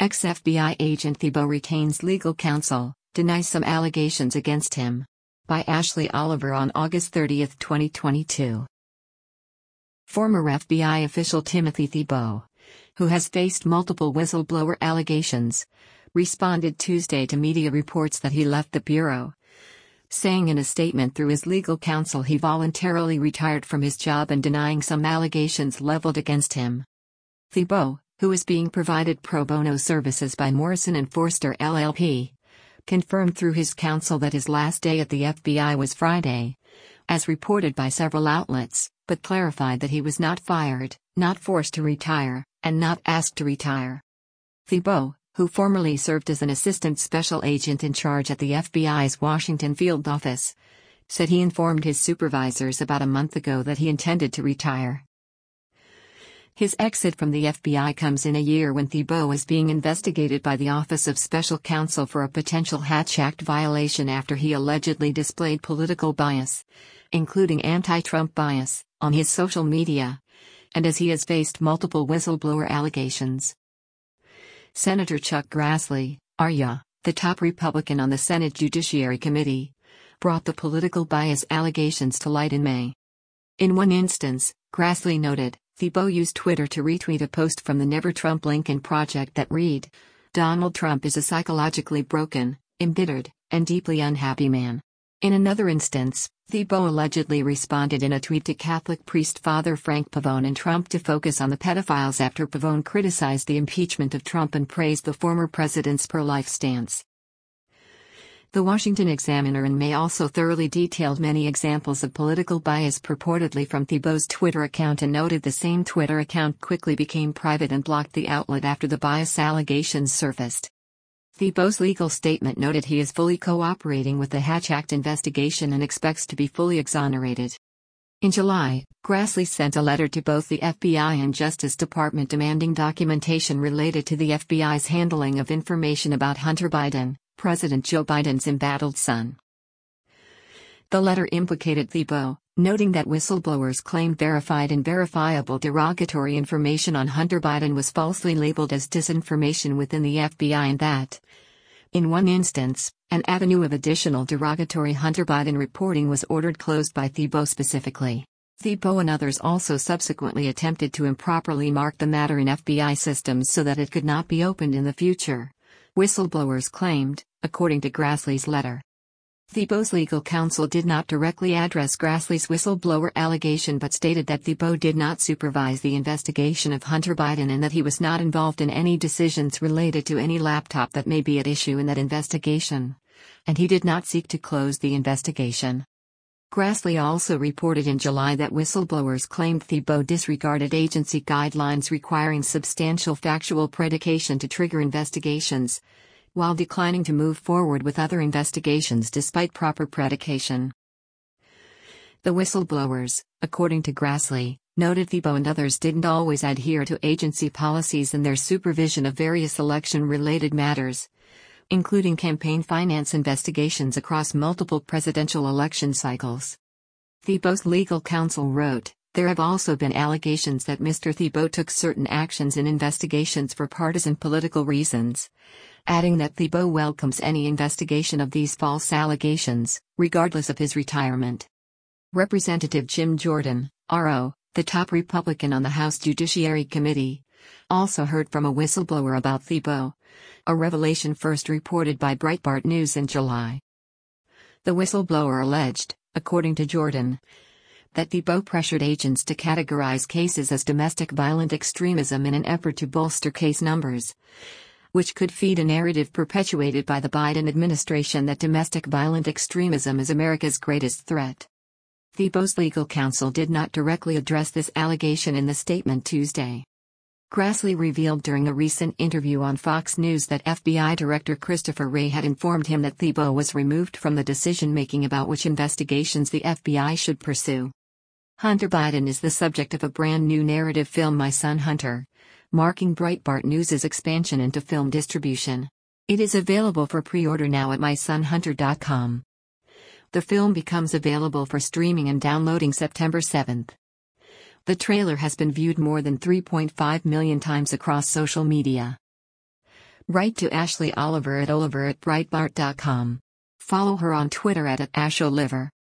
Ex-FBI agent Thibault retains legal counsel, denies some allegations against him. By Ashley Oliver on August 30, 2022. Former FBI official Timothy Thibault, who has faced multiple whistleblower allegations, responded Tuesday to media reports that he left the Bureau, saying in a statement through his legal counsel he voluntarily retired from his job and denying some allegations leveled against him. Thibault, who is being provided pro bono services by Morrison & Foerster LLP, confirmed through his counsel that his last day at the FBI was Friday, as reported by several outlets, but clarified that he was not fired, not forced to retire, and not asked to retire. Thibault, who formerly served as an assistant special agent in charge at the FBI's Washington field office, said he informed his supervisors about a month ago that he intended to retire. His exit from the FBI comes in a year when Thibault is being investigated by the Office of Special Counsel for a potential Hatch Act violation after he allegedly displayed political bias, including anti-Trump bias, on his social media, and as he has faced multiple whistleblower allegations. Senator Chuck Grassley, RYA, the top Republican on the Senate Judiciary Committee, brought the political bias allegations to light in May. In one instance, Grassley noted, Thibault used Twitter to retweet a post from the Never Trump Lincoln Project that read, "Donald Trump is a psychologically broken, embittered, and deeply unhappy man." In another instance, Thibault allegedly responded in a tweet to Catholic priest Father Frank Pavone and Trump to focus on the pedophiles after Pavone criticized the impeachment of Trump and praised the former president's pro-life stance. The Washington Examiner in May also thoroughly detailed many examples of political bias purportedly from Thibault's Twitter account and noted the same Twitter account quickly became private and blocked the outlet after the bias allegations surfaced. Thibault's legal statement noted he is fully cooperating with the Hatch Act investigation and expects to be fully exonerated. In July, Grassley sent a letter to both the FBI and Justice Department demanding documentation related to the FBI's handling of information about Hunter Biden, President Joe Biden's embattled son. The letter implicated Thibault, noting that whistleblowers claimed verified and verifiable derogatory information on Hunter Biden was falsely labeled as disinformation within the FBI and that, in one instance, an avenue of additional derogatory Hunter Biden reporting was ordered closed by Thibault specifically. Thibault and others also subsequently attempted to improperly mark the matter in FBI systems so that it could not be opened in the future, whistleblowers claimed, according to Grassley's letter. Thibault's legal counsel did not directly address Grassley's whistleblower allegation but stated that Thibault did not supervise the investigation of Hunter Biden and that he was not involved in any decisions related to any laptop that may be at issue in that investigation, and he did not seek to close the investigation. Grassley also reported in July that whistleblowers claimed Thibault disregarded agency guidelines requiring substantial factual predication to trigger investigations, while declining to move forward with other investigations despite proper predication. The whistleblowers, according to Grassley, noted Thibault and others didn't always adhere to agency policies in their supervision of various election-related matters, including campaign finance investigations across multiple presidential election cycles. Thibault's legal counsel wrote, "There have also been allegations that Mr. Thibault took certain actions in investigations for partisan political reasons," adding that Thibault welcomes any investigation of these false allegations, regardless of his retirement. Representative Jim Jordan, RO, the top Republican on the House Judiciary Committee, also heard from a whistleblower about Thibault, a revelation first reported by Breitbart News in July. The whistleblower alleged, according to Jordan, that Thibault pressured agents to categorize cases as domestic violent extremism in an effort to bolster case numbers, which could feed a narrative perpetuated by the Biden administration that domestic violent extremism is America's greatest threat. Thibault's legal counsel did not directly address this allegation in the statement Tuesday. Grassley revealed during a recent interview on Fox News that FBI Director Christopher Wray had informed him that Thibault was removed from the decision-making about which investigations the FBI should pursue. Hunter Biden is the subject of a brand new narrative film My Son Hunter, marking Breitbart News' expansion into film distribution. It is available for pre-order now at mysonhunter.com. The film becomes available for streaming and downloading September 7th. The trailer has been viewed more than 3.5 million times across social media. Write to Ashley Oliver at Breitbart.com. Follow her on Twitter at @AshOliver.